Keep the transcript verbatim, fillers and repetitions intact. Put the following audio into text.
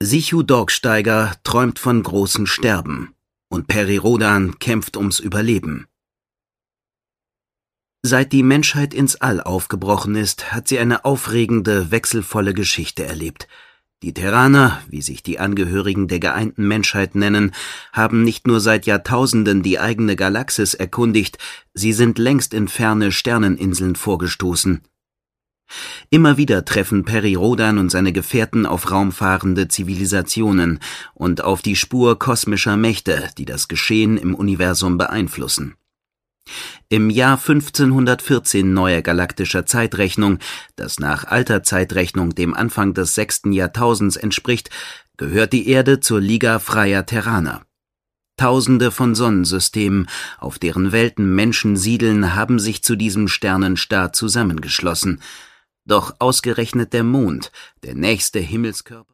Sichu Dorksteiger träumt von großen Sterben und Peri Rodan kämpft ums Überleben. Seit die Menschheit ins All aufgebrochen ist, hat sie eine aufregende, wechselvolle Geschichte erlebt. Die Terraner, wie sich die Angehörigen der geeinten Menschheit nennen, haben nicht nur seit Jahrtausenden die eigene Galaxis erkundigt, sie sind längst in ferne Sterneninseln vorgestoßen. Immer wieder treffen Peri Rodan und seine Gefährten auf raumfahrende Zivilisationen und auf die Spur kosmischer Mächte, die das Geschehen im Universum beeinflussen. Im Jahr fünfzehnhundertvierzehn neuer galaktischer Zeitrechnung, das nach alter Zeitrechnung dem Anfang des sechsten Jahrtausends entspricht, gehört die Erde zur Liga freier Terraner. Tausende von Sonnensystemen, auf deren Welten Menschen siedeln, haben sich zu diesem Sternenstaat zusammengeschlossen. Doch ausgerechnet der Mond, der nächste Himmelskörper